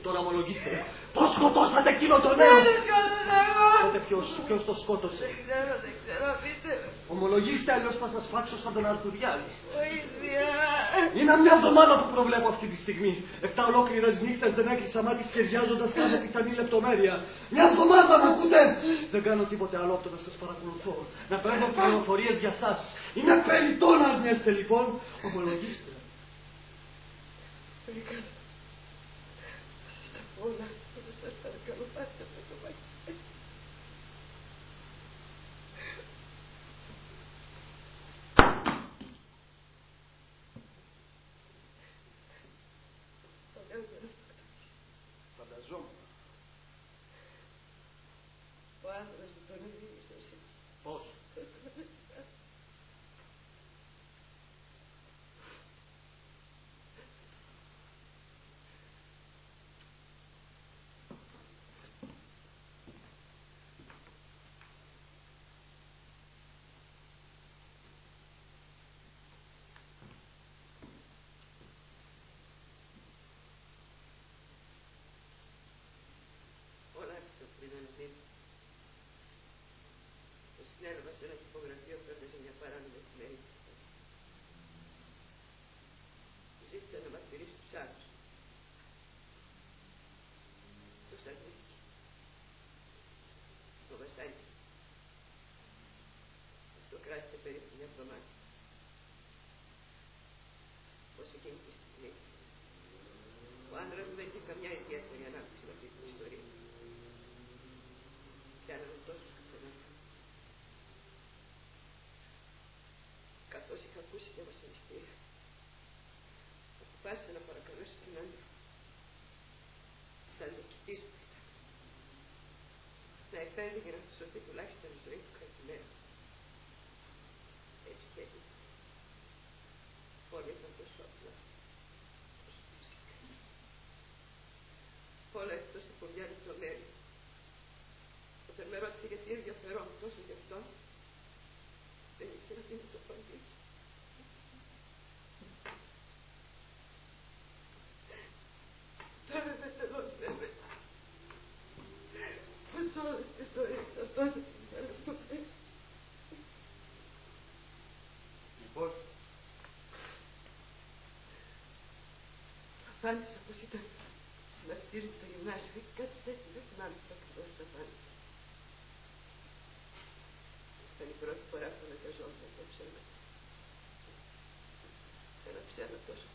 Τώρα ομολογήστε. Πώς σκοτώσατε εκείνο το νέο? Τότε ποιος το σκότωσε? Δεν ξέρω, πείτε με. Ομολογήστε, αλλιώς θα σας φάξω σαν τον Αρτουριάδη. Βοήθεια. Είναι μια εβδομάδα που προβλέπω αυτή τη στιγμή. 7 ολόκληρες νύχτες δεν έκλεισα μάτι σχεδιάζοντας κάθε πιθανή λεπτομέρεια. Μια εβδομάδα μου ακούτε! Δεν κάνω τίποτε άλλο από το να σας παρακολουθώ. Να παίρνω πληροφορίες για σας. Είναι περιττό να αρνιέστε λοιπόν. Ομολογήστε. Βρήκα. Σας τα πω όλα. Σας παρακαλώ, πάστε με το μαγικό. Φανταζόμουν. Ο άνθρωπος που τον έδινε στο σύντημα. Πώς? Όλα άρχισαν πριν ανεβεί. Το συνέλαβα σε ένα τυπογραφείο που έπαιζε μια παράνομη εφημερίδα. Ζήτησα να μαρτυρήσει τους άλλους. Τους αρνήθηκε. Το βασάνισε. Αυτό κράτησε περίπου μια εβδομάδα. Ως εκείνη τη στιγμή. Ο άντρας μου δεν είχε καμιά ιδιαίτερη ανάπτυξη με αυτή την ιστορία. Πιάνανε τόσους καθενάς. Καθώς είχα ακούσει για βασανιστήρια, αποφάσισα να παρακαλέσω τον άντρα, σαν νικητής που ήταν, να επέμβει να του σωθεί τουλάχιστον η ζωή του κρατημένου. Έτσι και έγινε. Όλα ήταν τόσο απλά, τόσο φυσικά. Όλα εκτός από μια λεπτομέρεια. Όταν με ρώτησε γιατί ενδιαφερόμουν τόσο γι' αυτό, δεν ήξερα τι να το απαντήσω. Τώρα είμαι τελώς βέβαιη πως όλες τις ώρες αυτόν δεν ποτέ. Λοιπόν. Απάντησα πως ήταν συμμαθητής μου στο γυμνάσιο ή κάτι τέτοιο, δεν θυμάμαι τι ακριβώς το απάντησα. Ήταν η πρώτη φορά που αναγκαζόμουν να πω ψέματα. Ένα ψέμα τόσο